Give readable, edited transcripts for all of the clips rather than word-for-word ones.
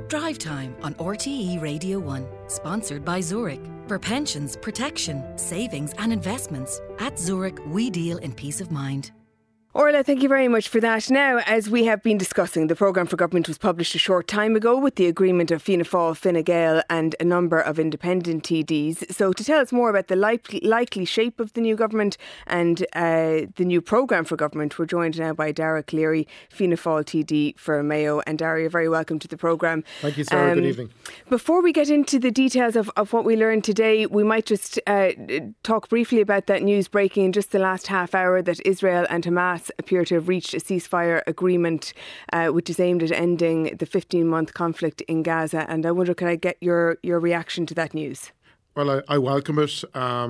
Drive Time on RTE Radio 1, sponsored by Zurich. For pensions, protection, savings and investments, at Zurich we deal in peace of mind. Orla, thank you very much for that. Now, as we have been discussing, the programme for government was published a short time ago with the agreement of Fianna Fáil, Fine Gael and a number of independent TDs. So to tell us more about the likely shape of the new government and the new programme for government, we're joined now by Dara Cleary, Fianna Fáil TD for Mayo. And Dara, you're very welcome to the programme. Thank you, Sarah. Good evening. Before we get into the details of what we learned today, we might just talk briefly about that news breaking in just the last half hour that Israel and Hamas appear to have reached a ceasefire agreement which is aimed at ending the 15-month conflict in Gaza. And I wonder, can I get your reaction to that news? Well, I welcome it.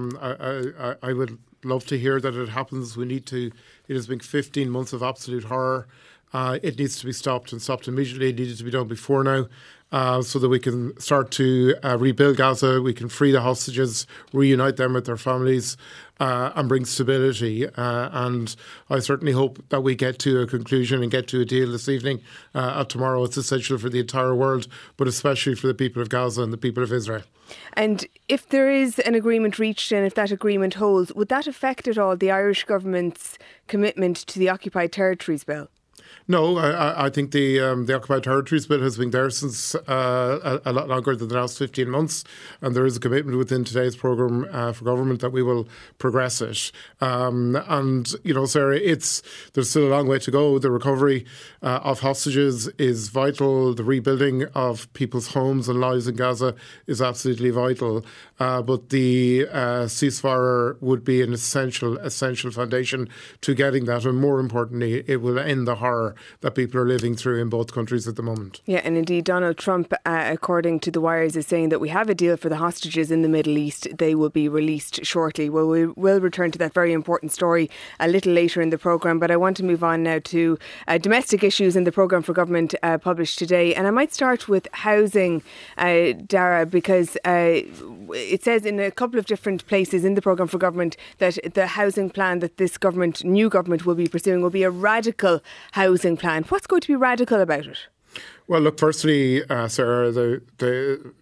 I would love to hear that it happens. It has been 15 months of absolute horror. It needs to be stopped and stopped immediately. It needed to be done before now. So that we can start to rebuild Gaza, we can free the hostages, reunite them with their families and bring stability. And I certainly hope that we get to a conclusion and get to a deal this evening tomorrow. It's essential for the entire world, but especially for the people of Gaza and the people of Israel. And if there is an agreement reached and if that agreement holds, would that affect at all the Irish government's commitment to the Occupied Territories Bill? No, I think the Occupied Territories Bill has been there since a lot longer than the last 15 months, and there is a commitment within today's programme for government that we will progress it. And, you know, Sarah, there's still a long way to go. The recovery of hostages is vital. The rebuilding of people's homes and lives in Gaza is absolutely vital. But the ceasefire would be an essential foundation to getting that. And more importantly, it will end the horror that people are living through in both countries at the moment. Yeah, and indeed Donald Trump, according to the wires, is saying that we have a deal for the hostages in the Middle East. They will be released shortly. Well, we will return to that very important story a little later in the programme, but I want to move on now to domestic issues in the programme for government published today. And I might start with housing, Dara, because it says in a couple of different places in the programme for government that the housing plan that this new government will be pursuing will be a radical housing plan. What's going to be radical about it? Well, look, firstly, Sarah, the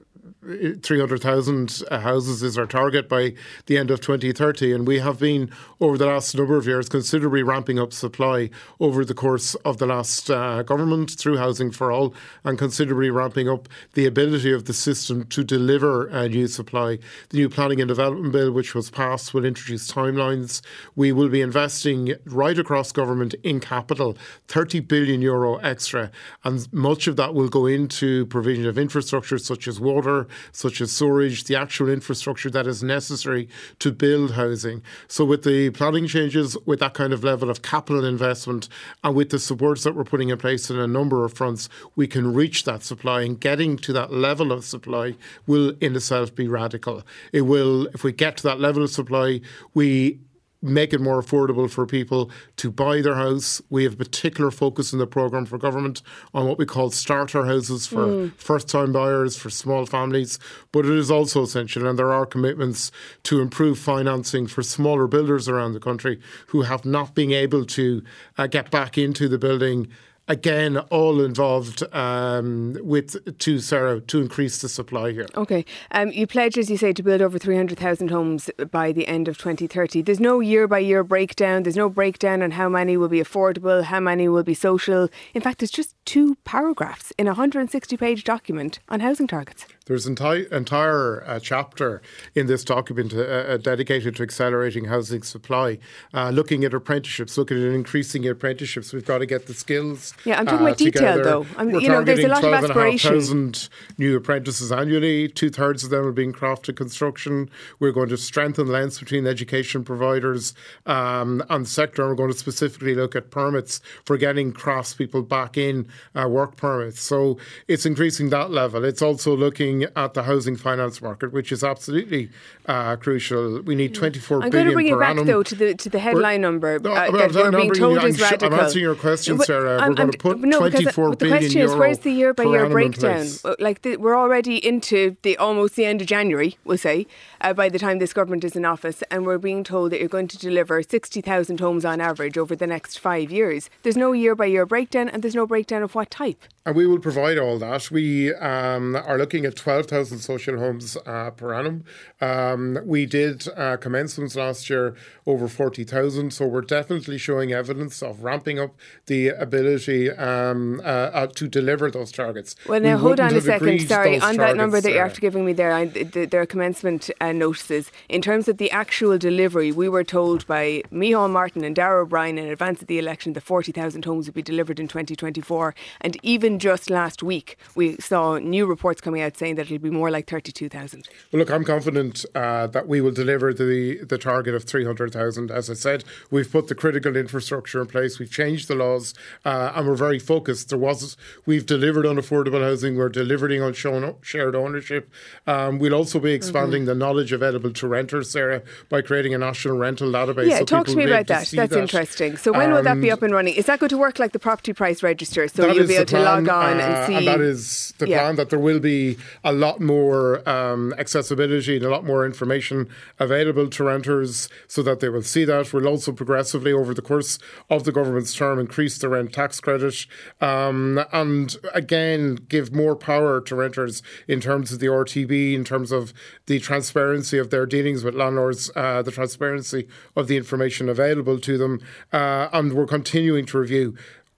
300,000 houses is our target by the end of 2030, and we have been over the last number of years considerably ramping up supply over the course of the last government through Housing for All, and considerably ramping up the ability of the system to deliver a new supply. The new Planning and Development Bill, which was passed, will introduce timelines. We will be investing right across government in capital, €30 billion extra, and much of that will go into provision of infrastructure such as water, such as storage, the actual infrastructure that is necessary to build housing. So with the planning changes, with that kind of level of capital investment and with the supports that we're putting in place in a number of fronts, we can reach that supply, and getting to that level of supply will in itself be radical. It will, if we get to that level of supply, we make it more affordable for people to buy their house. We have particular focus in the programme for government on what we call starter houses for first-time buyers, for small families. But it is also essential, and there are commitments to improve financing for smaller builders around the country who have not been able to get back into the building. Again, all involved to increase the supply here. OK. You pledge, as you say, to build over 300,000 homes by the end of 2030. There's no year-by-year breakdown. There's no breakdown on how many will be affordable, how many will be social. In fact, there's just 2 paragraphs in a 160-page document on housing targets. There's an entire chapter in this document dedicated to accelerating housing supply, looking at apprenticeships, looking at increasing apprenticeships. We've got to get the skills. Yeah, I'm talking about detail though. There's a lot of aspiration. 12,500 new apprentices annually. 2/3 of them are being crafted construction. We're going to strengthen links between education providers and the sector. And we're going to specifically look at permits for getting craftspeople back in, work permits. So it's increasing that level. It's also looking at the housing finance market, which is absolutely crucial. We need 24 I'm billion going to bring you back annum. Though to the headline number that we're being told is radical. I'm answering your question, Sarah. We're going to put 24 billion the question is, where's the year-by-year breakdown? We're already into almost the end of January, we'll say, by the time this government is in office, and we're being told that you're going to deliver 60,000 homes on average over the next 5 years. There's no year-by-year breakdown, and there's no breakdown of what type. And we will provide all that. We are looking at 12,000 social homes per annum. We did commencements last year over 40,000. So we're definitely showing evidence of ramping up the ability to deliver those targets. Well, now hold on a second. Sorry, on that number that you're after giving me there, there are commencement notices. In terms of the actual delivery, we were told by Micheál Martin and Darragh O'Brien in advance of the election that 40,000 homes would be delivered in 2024. And even just last week, we saw new reports coming out saying that it'll be more like 32,000. Well, look, I'm confident that we will deliver the target of 300,000. As I said, we've put the critical infrastructure in place. We've changed the laws and we're very focused. We've delivered on affordable housing. We're delivering on shared ownership. We'll also be expanding the knowledge available to renters, Sarah, by creating a national rental database. Yeah, talk to me about that. That's interesting. So when will that be up and running? Is that going to work like the property price register? So you'll be able to log on and see. And that is the plan, that there will be a lot more accessibility and a lot more information available to renters so that they will see that. We'll also progressively, over the course of the government's term, increase the rent tax credit and again give more power to renters in terms of the RTB, in terms of the transparency of their dealings with landlords, the transparency of the information available to them, and we're continuing to review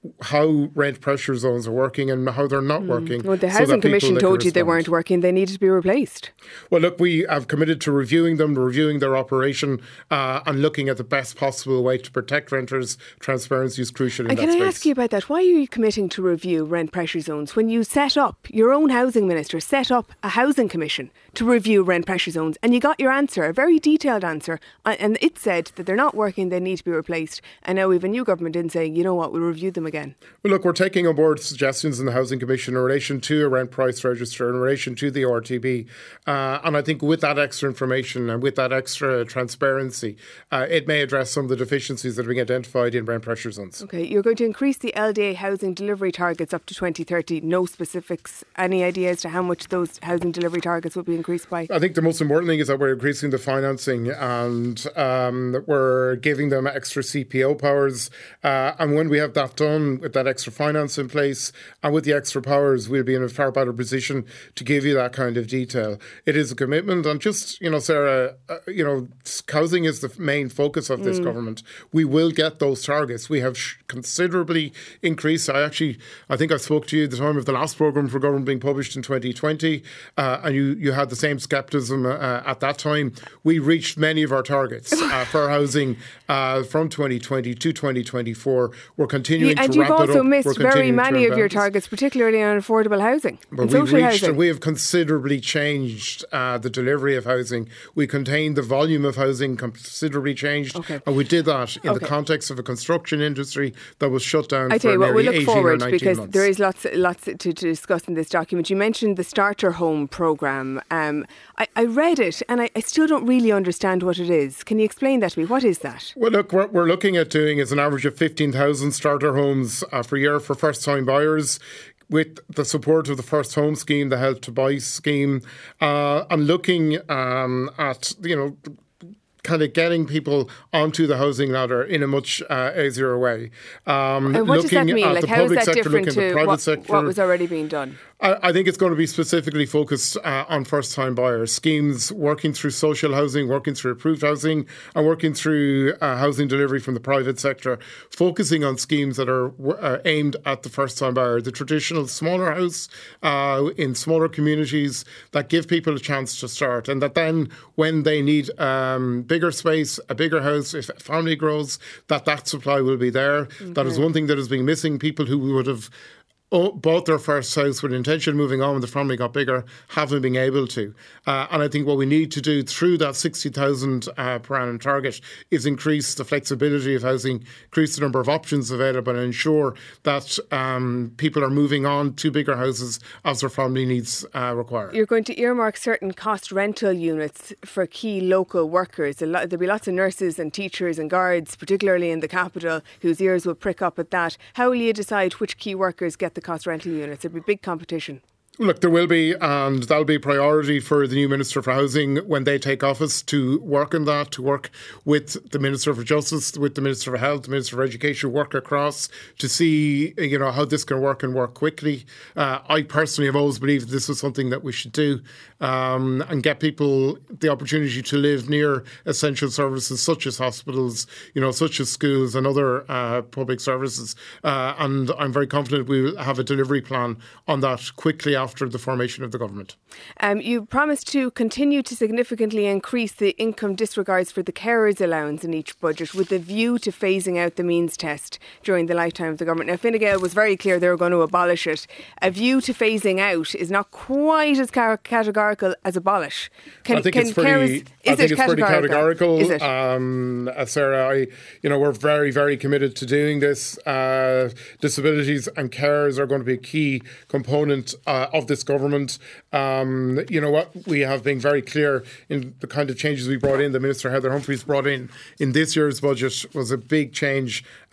how rent pressure zones are working and how they're not working. Well, the Housing Commission told you they weren't working, they needed to be replaced. Well, look, we have committed to reviewing them, reviewing their operation and looking at the best possible way to protect renters. Transparency is crucial in that space. Can I ask you about that? Why are you committing to review rent pressure zones when you set up, your own housing minister set up a housing commission to review rent pressure zones, and you got your answer, a very detailed answer, and it said that they're not working, they need to be replaced, and now we have a new government in saying, you know what, we'll review them again. Well, look, we're taking on board suggestions in the Housing Commission in relation to a rent price register, in relation to the RTB. And I think with that extra information and with that extra transparency, it may address some of the deficiencies that are being identified in rent pressure zones. OK, you're going to increase the LDA housing delivery targets up to 2030. No specifics. Any idea as to how much those housing delivery targets will be increased by? I think the most important thing is that we're increasing the financing and we're giving them extra CPO powers. And when we have that done, with that extra finance in place and with the extra powers, we'll be in a far better position to give you that kind of detail. It is a commitment. And just, Sarah, housing is the main focus of this government. We will get those targets. We have considerably increased. I think I spoke to you at the time of the last programme for government being published in 2020, and you had the same scepticism at that time. We reached many of our targets for housing from 2020 to 2024. We're continuing to ramp it up. And you've also missed very many of your targets, particularly on affordable housing and social housing. We have considerably changed the delivery of housing. We contained the volume of housing considerably changed. Okay. And we did that in the context of a construction industry that was shut down for nearly 18 or 19 months. Because there is lots to discuss in this document. You mentioned the starter home programme. I read it and I still don't really understand what it is. Can you explain that to me? What is that? Well, look, what we're looking at doing is an average of 15,000 starter homes per year for first-time buyers, with the support of the First Home Scheme, the Help to Buy scheme, and looking at, kind of getting people onto the housing ladder in a much easier way. What does that mean? Like, how is that different to what was already being done? I think it's going to be specifically focused on first-time buyers. Schemes working through social housing, working through approved housing, and working through housing delivery from the private sector, focusing on schemes that are aimed at the first-time buyer. The traditional smaller house in smaller communities that give people a chance to start, and that then when they need bigger space, a bigger house, if a family grows, that supply will be there. Okay. That is one thing that has been missing. People who would have bought their first house with the intention of moving on when the family got bigger, haven't been able to. And I think what we need to do through that 60,000 per annum target is increase the flexibility of housing, increase the number of options available, and ensure that people are moving on to bigger houses as their family needs require. You're going to earmark certain cost rental units for key local workers. There'll be lots of nurses and teachers and guards, particularly in the capital, whose ears will prick up at that. How will you decide which key workers get the cost rental units? It'll be big competition. Look, there will be, and that'll be a priority for the new Minister for Housing when they take office, to work on that, to work with the Minister for Justice, with the Minister for Health, the Minister for Education, work across to see, how this can work and work quickly. I personally have always believed this was something that we should do, and get people the opportunity to live near essential services such as hospitals, such as schools and other public services. And I'm very confident we will have a delivery plan on that quickly after the formation of the government. You promised to continue to significantly increase the income disregards for the carers allowance in each budget with a view to phasing out the means test during the lifetime of the government. Now, Fine Gael was very clear they were going to abolish it. A view to phasing out is not quite as categorical as abolish. I think it's pretty categorical. Is it? Sarah, we're very, very committed to doing this. Disabilities and carers are going to be a key component of this government. We have been very clear in the kind of changes we brought in. The Minister Heather Humphreys brought in this year's budget was a big change, to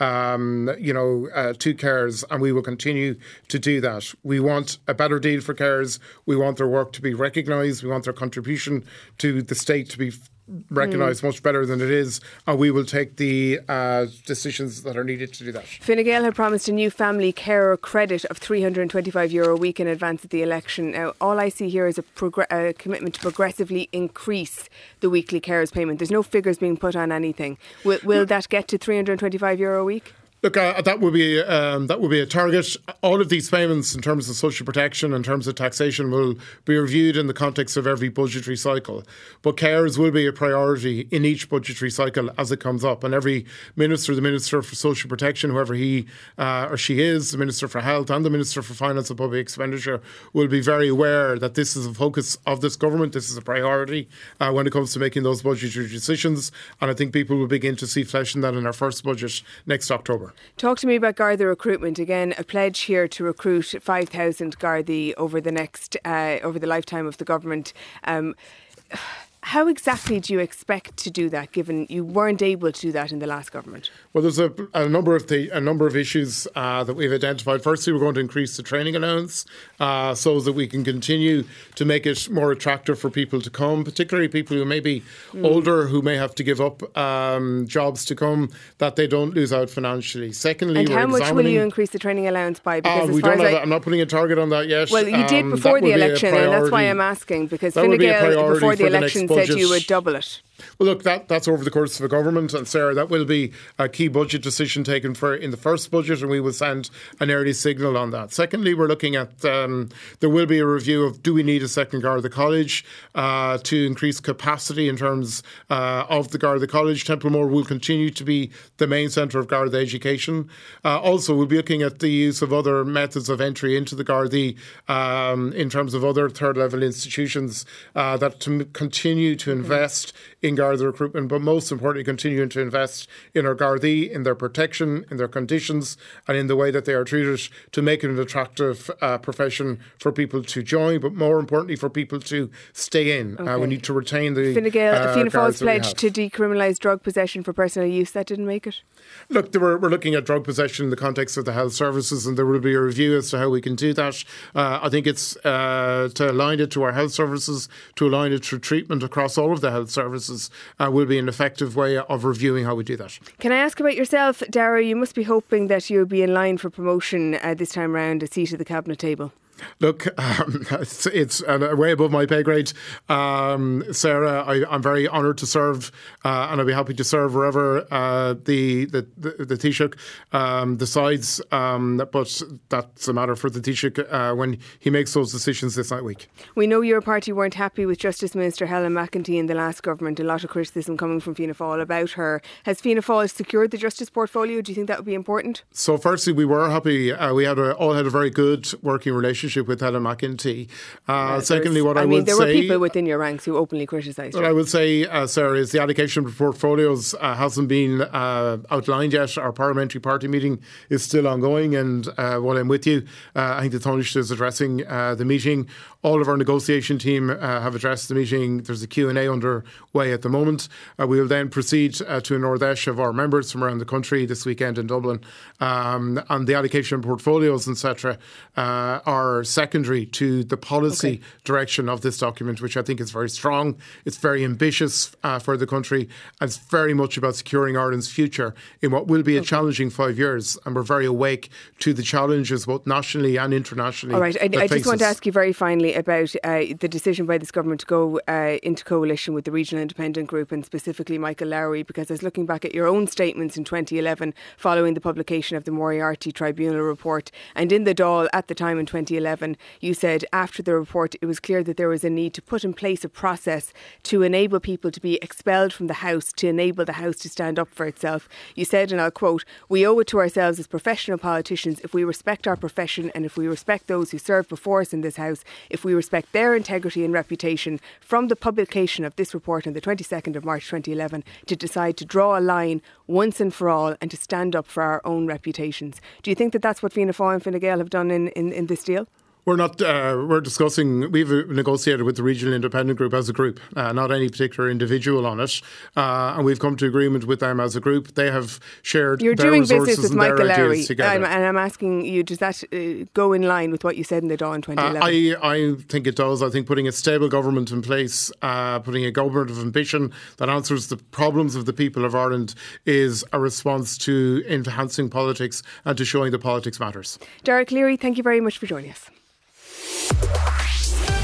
carers, and we will continue to do that. We want a better deal for carers. We want their work to be recognised. We want their contribution to the state to be recognised much better than it is, and we will take the decisions that are needed to do that. Fine Gael had promised a new family carer credit of €325 a week in advance of the election. Now, all I see here is a commitment to progressively increase the weekly carers payment. There's no figures being put on anything. Will that get to €325 a week? Look, that would be a target. All of these payments, in terms of social protection, in terms of taxation, will be reviewed in the context of every budgetary cycle. But carers will be a priority in each budgetary cycle as it comes up. And every minister, the Minister for Social Protection, whoever he or she is, the Minister for Health and the Minister for Finance and Public Expenditure, will be very aware that this is a focus of this government. This is a priority when it comes to making those budgetary decisions. And I think people will begin to see flesh in that in our first budget next October. Talk to me about Garda recruitment. Again, a pledge here to recruit 5,000 Gardaí over the lifetime of the government. How exactly do you expect to do that, given you weren't able to do that in the last government? Well, there's a number of issues that we've identified. Firstly, we're going to increase the training allowance so that we can continue to make it more attractive for people to come, particularly people who may be older, who may have to give up jobs to come, that they don't lose out financially. Secondly, and how much will you increase the training allowance by? Because I'm not putting a target on that yet. Well, you did before the election, and that's why I'm asking, because Fine Gael before the election said you would double it. Well, look, that's over the course of a government, and Sarah, that will be a key budget decision taken in the first budget, and we will send an early signal on that. Secondly, we're looking at there will be a review of do we need a second Garda College to increase capacity in terms of the Garda College. Templemore will continue to be the main centre of Garda education. Also, we'll be looking at the use of other methods of entry into the Gardaí in terms of other third level institutions that to continue to invest in Garda recruitment, but most importantly continuing to invest in our Gardaí, in their protection, in their conditions and in the way that they are treated, to make it an attractive profession for people to join, but more importantly for people to stay in. Okay. We need to retain the Fine Gael, Fianna Fáil's pledge to decriminalise drug possession for personal use, that didn't make it? Look, we're looking at drug possession in the context of the health services, and there will be a review as to how we can do that. I think it's to align it to our health services, to align it to treatment across all of the health services will be an effective way of reviewing how we do that. Can I ask about yourself, Darragh? You must be hoping that you'll be in line for promotion this time round, a seat at the cabinet table. Look, it's way above my pay grade. Sarah, I'm very honoured to serve and I'll be happy to serve wherever the Taoiseach decides, but that's a matter for the Taoiseach when he makes those decisions this week. We know your party weren't happy with Justice Minister Helen McEntee in the last government. A lot of criticism coming from Fianna Fáil about her. Has Fianna Fáil secured the justice portfolio? Do you think that would be important? So firstly, we were happy. We all had a very good working relationship with Helen McEntee. Secondly, there were people within your ranks who openly criticised her. What I would say, Sarah, is the allocation of portfolios hasn't been outlined yet. Our parliamentary party meeting is still ongoing, and while I'm with you, I think the Taoiseach is addressing the meeting. All of our negotiation team have addressed the meeting. There's a Q&A underway at the moment. We will then proceed to a Nordesh of our members from around the country this weekend in Dublin. And the allocation of portfolios, etc., are are secondary to the policy direction of this document, which I think is very strong. It's very ambitious for the country. And it's very much about securing Ireland's future in what will be a challenging 5 years. And we're very awake to the challenges both nationally and internationally. All right. I just want to ask you very finally about the decision by this government to go into coalition with the Regional Independent Group and specifically Michael Lowry, because I was looking back at your own statements in 2011 following the publication of the Moriarty Tribunal report. And in the Dáil at the time in 2011, you said after the report it was clear that there was a need to put in place a process to enable people to be expelled from the House, to enable the House to stand up for itself. You said, and I'll quote, "We owe it to ourselves as professional politicians, if we respect our profession and if we respect those who serve before us in this House, if we respect their integrity and reputation, from the publication of this report on the 22nd of March 2011, to decide to draw a line once and for all and to stand up for our own reputations." Do you think that that's what Fianna Fáil and Fine Gael have done in this deal? We're discussing, we've negotiated with the Regional Independent Group as a group, not any particular individual on it. And we've come to agreement with them as a group. They have shared their resources and their ideas together. And I'm asking you, does that go in line with what you said in the Dáil in 2011? I think it does. I think putting a stable government in place, putting a government of ambition that answers the problems of the people of Ireland is a response to enhancing politics and to showing that politics matters. Derek Leary, thank you very much for joining us.